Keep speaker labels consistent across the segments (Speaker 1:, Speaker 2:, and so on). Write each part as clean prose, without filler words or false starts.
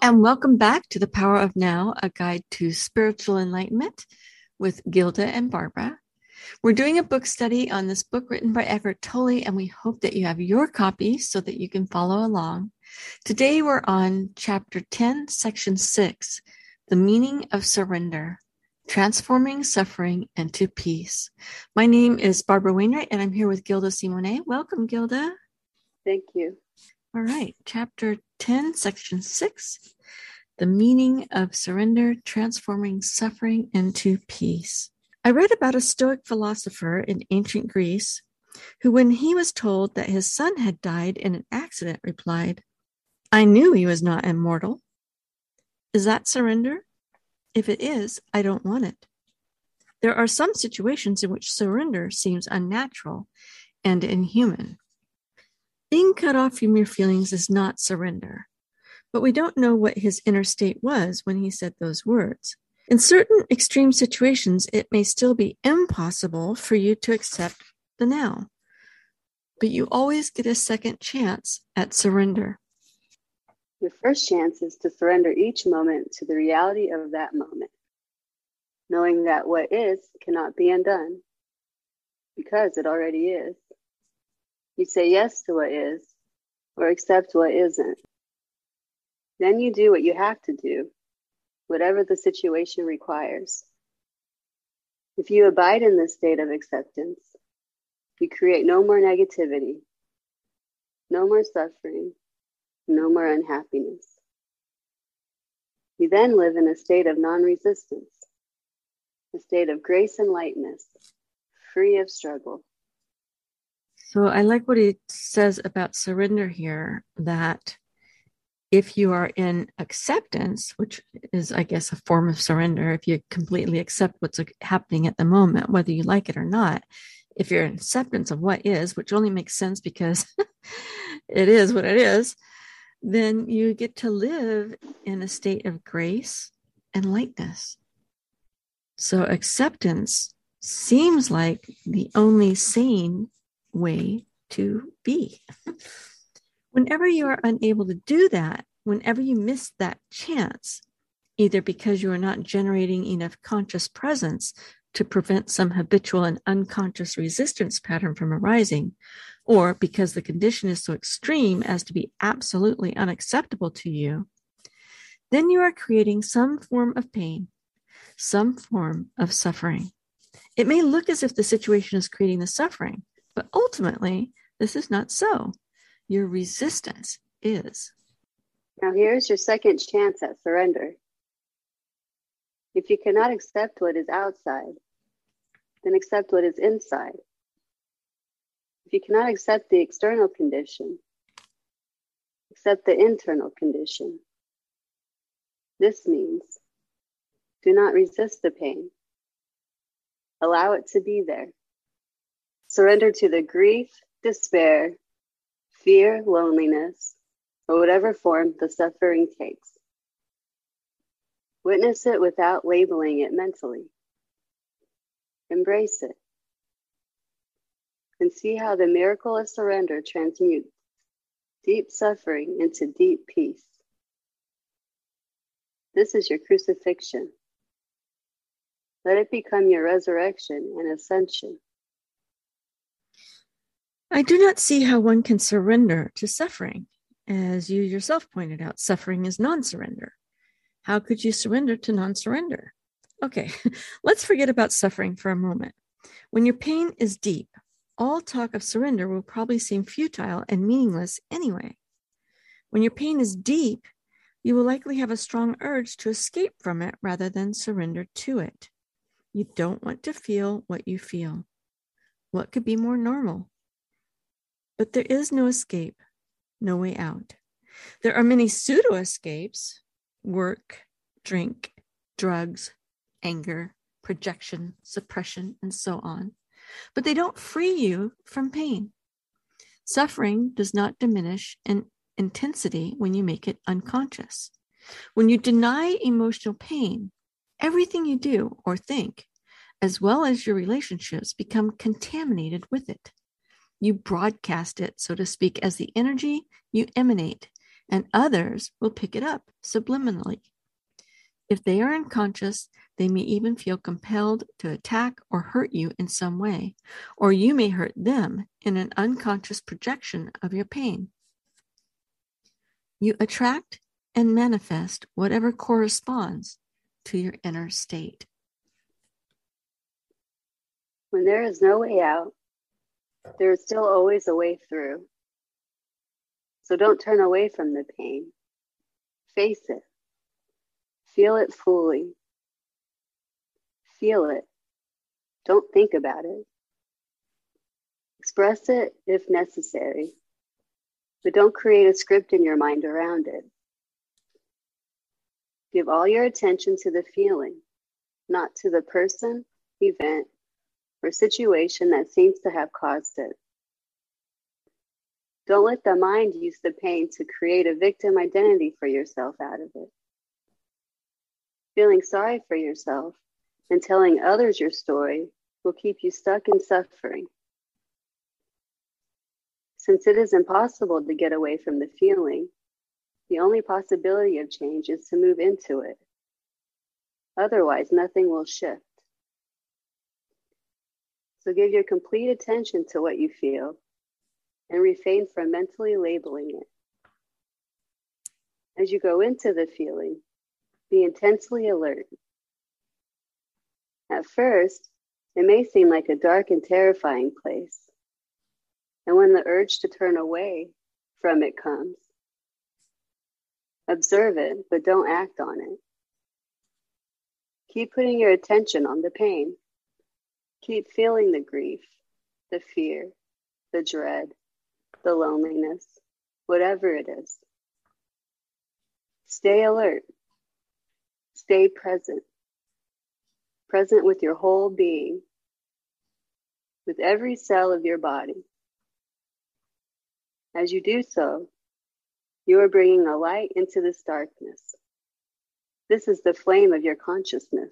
Speaker 1: and welcome back to The Power of Now, a guide to spiritual enlightenment with Gilda and Barbara. We're doing a book study on this book written by Eckhart Tolle, and we hope that you have your copy so that you can follow along. Today we're on Chapter 10, Section 6, The Meaning of Surrender, Transforming Suffering into Peace. My name is Barbara Wainwright, and I'm here with Gilda Simone. Welcome, Gilda.
Speaker 2: Thank you.
Speaker 1: All right, Chapter 10, Section 6, The Meaning of Surrender, Transforming Suffering into Peace. I read about a Stoic philosopher in ancient Greece who, when he was told that his son had died in an accident, replied, "I knew he was not immortal." Is that surrender? If it is, I don't want it. There are some situations in which surrender seems unnatural and inhuman. Being cut off from your feelings is not surrender, but we don't know what his inner state was when he said those words. In certain extreme situations, it may still be impossible for you to accept the now, but you always get a second chance at surrender.
Speaker 2: Your first chance is to surrender each moment to the reality of that moment, knowing that what is cannot be undone because it already is. You say yes to what is or accept what isn't. Then you do what you have to do, whatever the situation requires. If you abide in this state of acceptance, you create no more negativity, no more suffering, no more unhappiness. You then live in a state of non-resistance, a state of grace and lightness, free of struggle.
Speaker 1: So I like what he says about surrender here, that if you are in acceptance, which is, I guess, a form of surrender, if you completely accept what's happening at the moment, whether you like it or not, if you're in acceptance of what is, which only makes sense because it is what it is, then you get to live in a state of grace and lightness. So acceptance seems like the only sane way to be. Whenever you are unable to do that, whenever you miss that chance, either because you are not generating enough conscious presence to prevent some habitual and unconscious resistance pattern from arising, or because the condition is so extreme as to be absolutely unacceptable to you, then you are creating some form of pain, some form of suffering. It may look as if the situation is creating the suffering, but ultimately, this is not so. Your resistance is.
Speaker 2: Now here's your second chance at surrender. If you cannot accept what is outside, then accept what is inside. If you cannot accept the external condition, accept the internal condition. This means do not resist the pain. Allow it to be there. Surrender to the grief, despair, fear, loneliness, or whatever form the suffering takes. Witness it without labeling it mentally. Embrace it. And see how the miracle of surrender transmutes deep suffering into deep peace. This is your crucifixion. Let it become your resurrection and ascension.
Speaker 1: I do not see how one can surrender to suffering. As you yourself pointed out, suffering is non-surrender. How could you surrender to non-surrender? Okay, let's forget about suffering for a moment. When your pain is deep, all talk of surrender will probably seem futile and meaningless anyway. When your pain is deep, you will likely have a strong urge to escape from it rather than surrender to it. You don't want to feel what you feel. What could be more normal? But there is no escape, no way out. There are many pseudo-escapes: work, drink, drugs, anger, projection, suppression, and so on. But they don't free you from pain. Suffering does not diminish in intensity when you make it unconscious. When you deny emotional pain, everything you do or think, as well as your relationships, become contaminated with it. You broadcast it, so to speak, as the energy you emanate, and others will pick it up subliminally. If they are unconscious, they may even feel compelled to attack or hurt you in some way, or you may hurt them in an unconscious projection of your pain. You attract and manifest whatever corresponds to your inner state.
Speaker 2: When there is no way out, there is still always a way through. So don't turn away from the pain. Face it. Feel it fully. Feel it. Don't think about it. Express it if necessary, but don't create a script in your mind around it. Give all your attention to the feeling, not to the person, event, or situation that seems to have caused it. Don't let the mind use the pain to create a victim identity for yourself out of it. Feeling sorry for yourself and telling others your story will keep you stuck in suffering. Since it is impossible to get away from the feeling, the only possibility of change is to move into it. Otherwise, nothing will shift. So give your complete attention to what you feel and refrain from mentally labeling it. As you go into the feeling, be intensely alert. At first, it may seem like a dark and terrifying place. And when the urge to turn away from it comes, observe it, but don't act on it. Keep putting your attention on the pain. Keep feeling the grief, the fear, the dread, the loneliness, whatever it is. Stay alert. Stay present. Present with your whole being, with every cell of your body. As you do so, you are bringing a light into this darkness. This is the flame of your consciousness.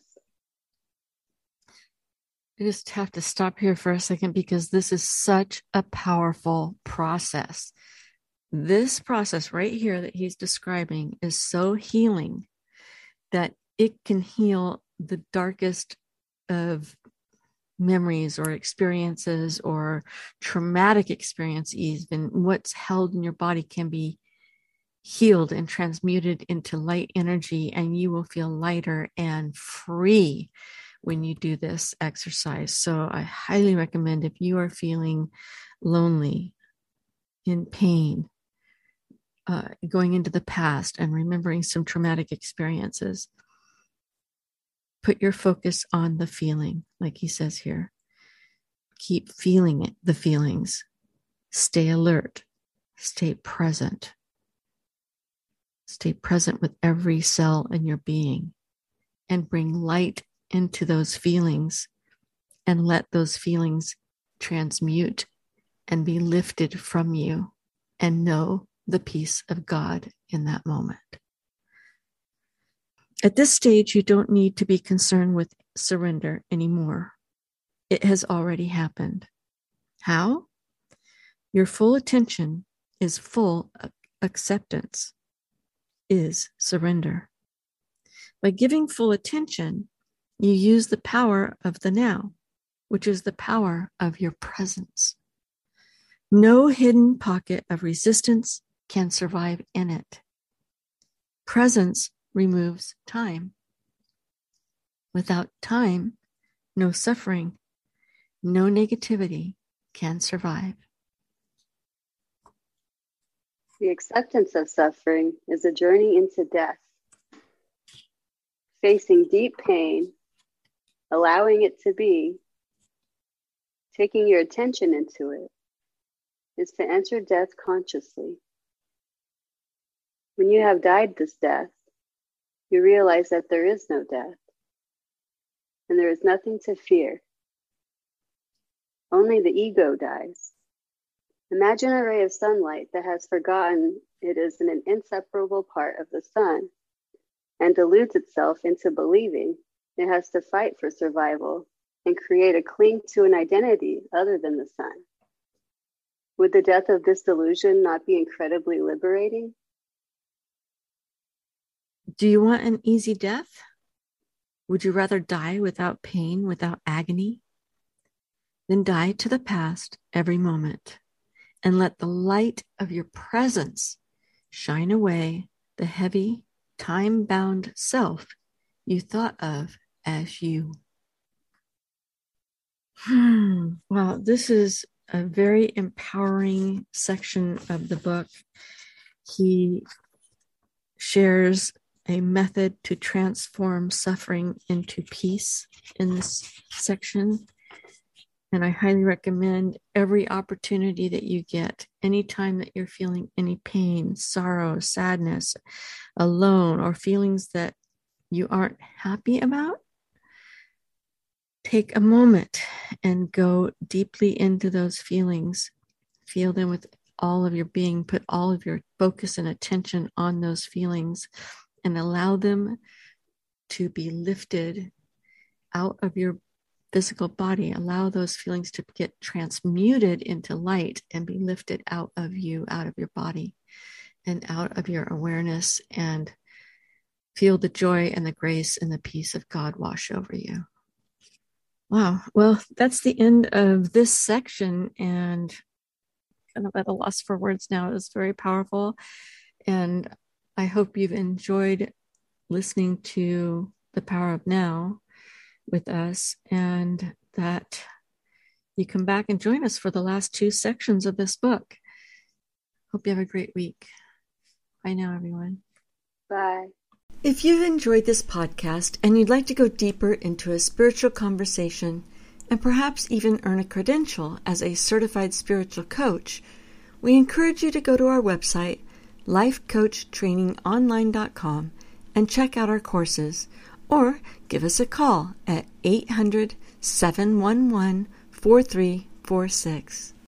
Speaker 1: I just have to stop here for a second because this is such a powerful process. This process right here that he's describing is so healing that it can heal the darkest of memories or experiences or traumatic experiences. Even what's held in your body can be healed and transmuted into light energy, and you will feel lighter and free when you do this exercise. So I highly recommend, if you are feeling lonely, in pain, going into the past and remembering some traumatic experiences, put your focus on the feeling, like he says here. Keep feeling it, the feelings. Stay alert. Stay present. Stay present with every cell in your being and bring light into those feelings and let those feelings transmute and be lifted from you, and know the peace of God in that moment. At this stage, you don't need to be concerned with surrender anymore. It has already happened. How? Your full attention is full acceptance, is surrender. By giving full attention, you use the power of the now, which is the power of your presence. No hidden pocket of resistance can survive in it. Presence removes time. Without time, no suffering, no negativity can survive.
Speaker 2: The acceptance of suffering is a journey into death. Facing deep pain, allowing it to be, taking your attention into it, is to enter death consciously. When you have died this death, you realize that there is no death, and there is nothing to fear. Only the ego dies. Imagine a ray of sunlight that has forgotten it is an inseparable part of the sun and deludes itself into believing it has to fight for survival and create a cling to an identity other than the sun. Would the death of this delusion not be incredibly liberating?
Speaker 1: Do you want an easy death? Would you rather die without pain, without agony? Then die to the past every moment and let the light of your presence shine away the heavy, time-bound self you thought of as you. Wow, this is a very empowering section of the book. He shares a method to transform suffering into peace in this section. And I highly recommend every opportunity that you get, anytime that you're feeling any pain, sorrow, sadness, alone, or feelings that you aren't happy about, take a moment and go deeply into those feelings. Feel them with all of your being. Put all of your focus and attention on those feelings and allow them to be lifted out of your physical body. Allow those feelings to get transmuted into light and be lifted out of you, out of your body, and out of your awareness, and feel the joy and the grace and the peace of God wash over you. Wow. Well, that's the end of this section, and kind of at a loss for words now. It's very powerful. And I hope you've enjoyed listening to The Power of Now with us, and that you come back and join us for the last 2 sections of this book. Hope you have a great week. Bye now, everyone.
Speaker 2: Bye.
Speaker 1: If you've enjoyed this podcast and you'd like to go deeper into a spiritual conversation and perhaps even earn a credential as a certified spiritual coach, we encourage you to go to our website, lifecoachtrainingonline.com, and check out our courses, or give us a call at 800-711-4346.